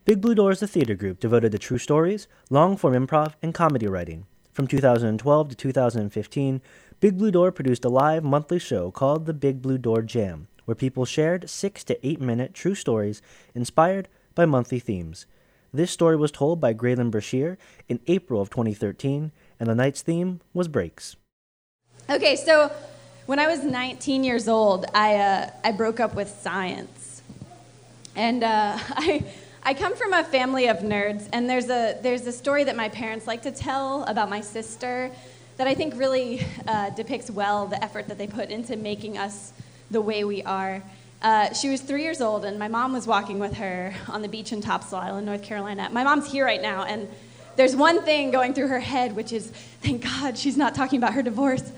Big Blue Door is a theater group devoted to true stories, long-form improv, and comedy writing. From 2012 to 2015, Big Blue Door produced a live monthly show called the Big Blue Door Jam, where people shared 6 to 8 minute true stories inspired by monthly themes. This story was told by Graylin Brashear in April of 2013, and the night's theme was breaks. Okay, so when I was 19 years old, I broke up with science. And I come from a family of nerds, and there's a story that my parents like to tell about my sister that I think really depicts well the effort that they put into making us the way we are. She was 3 years old, and my mom was walking with her on the beach in Topsail Island, North Carolina. My mom's here right now, and there's one thing going through her head, which is, thank God she's not talking about her divorce.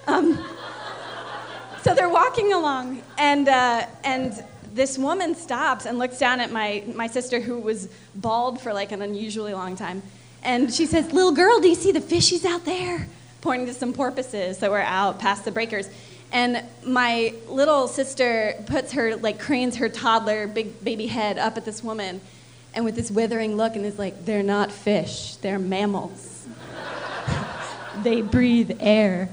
So they're walking along, and this woman stops and looks down at my sister, who was bald for like an unusually long time. And she says, "Little girl, do you see the fishies out there?" Pointing to some porpoises that were out past the breakers. And my little sister cranes her toddler, big baby head up at this woman, and with this withering look, and is like, "They're not fish, they're mammals. They breathe air."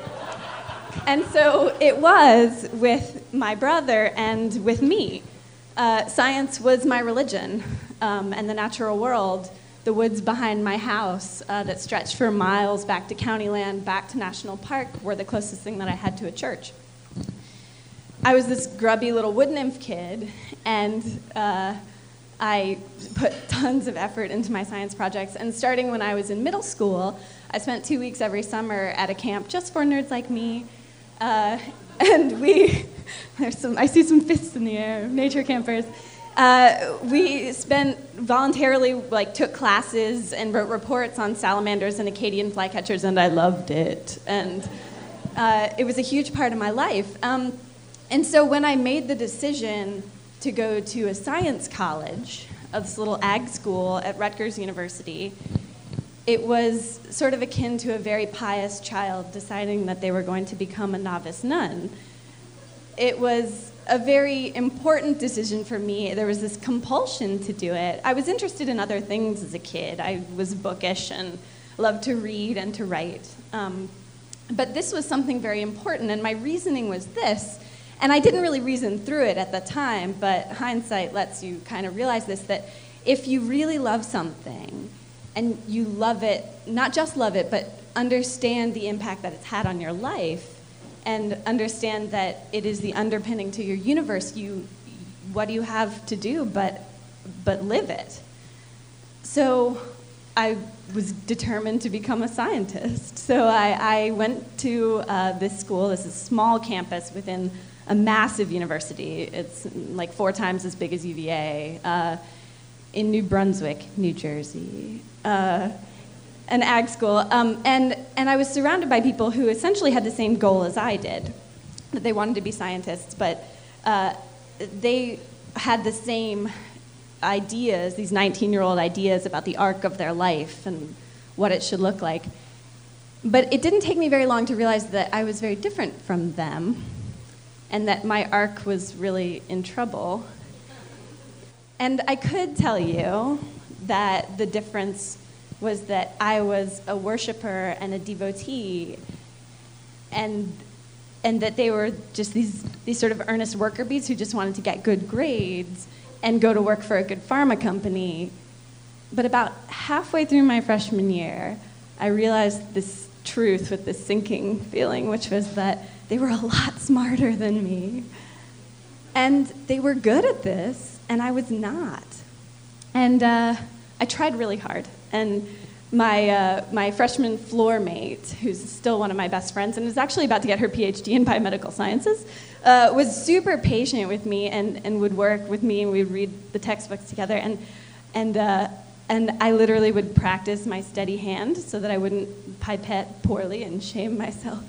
And so it was with my brother and with me. Science was my religion, and the natural world, the woods behind my house that stretched for miles back to county land, back to national park, were the closest thing that I had to a church. I was this grubby little wood nymph kid, and I put tons of effort into my science projects. And starting when I was in middle school, I spent 2 weeks every summer at a camp just for nerds like me. And I see some fists in the air, nature campers. We voluntarily took classes and wrote reports on salamanders and Acadian flycatchers, and I loved it. And it was a huge part of my life. And so when I made the decision to go to a science college, this little ag school at Rutgers University, it was sort of akin to a very pious child deciding that they were going to become a novice nun. It was a very important decision for me. There was this compulsion to do it. I was interested in other things as a kid. I was bookish and loved to read and to write. But this was something very important, and my reasoning was this. And I didn't really reason through it at the time, but hindsight lets you kind of realize this, that if you really love something, and you love it, not just love it, but understand the impact that it's had on your life, and understand that it is the underpinning to your universe, what do you have to do but live it? So I was determined to become a scientist. So I went to this school. This is a small campus within a massive university. It's like 4 times as big as UVA, in New Brunswick, New Jersey. An ag school, and I was surrounded by people who essentially had the same goal as I did, that they wanted to be scientists, but they had the same ideas, these 19-year-old ideas about the arc of their life and what it should look like. But it didn't take me very long to realize that I was very different from them, and that my arc was really in trouble. And I could tell you that the difference was that I was a worshiper and a devotee, and that they were just these sort of earnest worker bees who just wanted to get good grades and go to work for a good pharma company. But about halfway through my freshman year, I realized this truth with this sinking feeling, which was that they were a lot smarter than me. And they were good at this, and I was not. And I tried really hard, and my freshman floor mate, who's still one of my best friends and is actually about to get her PhD in biomedical sciences, was super patient with me and would work with me, and we would read the textbooks together, and I literally would practice my steady hand so that I wouldn't pipette poorly and shame myself.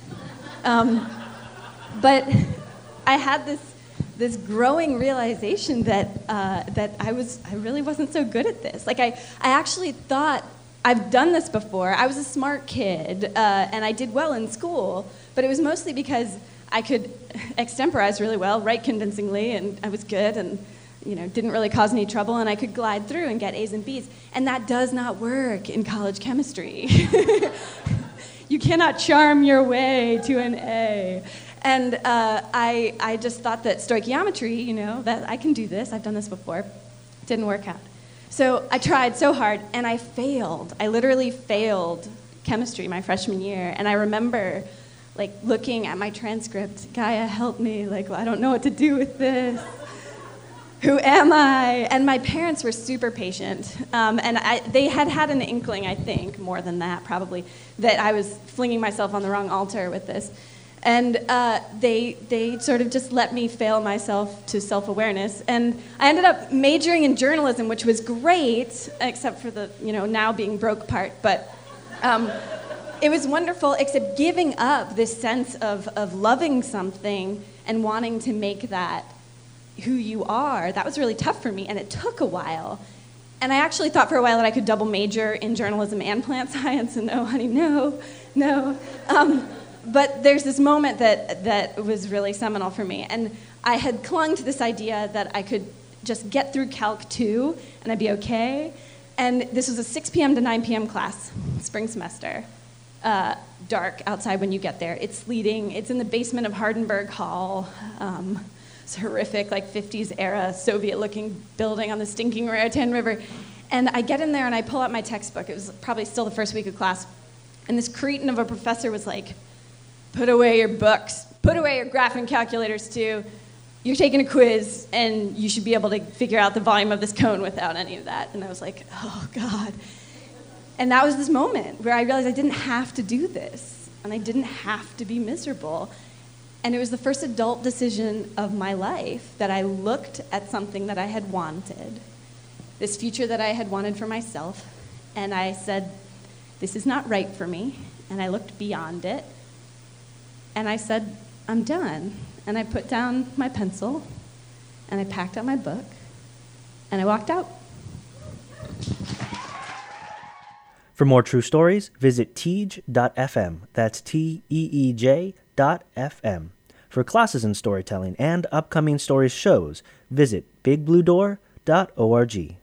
But I had this growing realization that I really wasn't so good at this. Like I actually thought, I've done this before. I was a smart kid, and I did well in school, but it was mostly because I could extemporize really well, write convincingly, and I was good, and didn't really cause any trouble, and I could glide through and get A's and B's. And that does not work in college chemistry. You cannot charm your way to an A. And I just thought that stoichiometry, that I can do this. I've done this before. Didn't work out. So I tried so hard, and I failed. I literally failed chemistry my freshman year. And I remember, looking at my transcript, Gaia, help me. I don't know what to do with this. Who am I? And my parents were super patient. And they had an inkling, I think, more than that probably, that I was flinging myself on the wrong altar with this. And they sort of just let me fail myself to self-awareness. And I ended up majoring in journalism, which was great, except for the, now being broke part. But it was wonderful, except giving up this sense of loving something and wanting to make that who you are, that was really tough for me, and it took a while. And I actually thought for a while that I could double major in journalism and plant science, and no, honey, no. But there's this moment that was really seminal for me, and I had clung to this idea that I could just get through Calc 2, and I'd be okay. And this was a 6 p.m. to 9 p.m. class, spring semester. Dark outside when you get there. It's sleeting. It's in the basement of Hardenberg Hall. It's horrific, 50s era Soviet-looking building on the stinking Raritan River. And I get in there and I pull out my textbook. It was probably still the first week of class. And this cretin of a professor was like, put away your books. Put away your graphing calculators too. You're taking a quiz and you should be able to figure out the volume of this cone without any of that. And I was like, oh God. And that was this moment where I realized I didn't have to do this. And I didn't have to be miserable. And it was the first adult decision of my life that I looked at something that I had wanted, this future that I had wanted for myself, and I said, this is not right for me. And I looked beyond it, and I said, I'm done. And I put down my pencil, and I packed up my book, and I walked out. For more true stories, visit teej.fm. That's TEEJ.fm. For classes in storytelling and upcoming stories shows, visit bigbluedoor.org.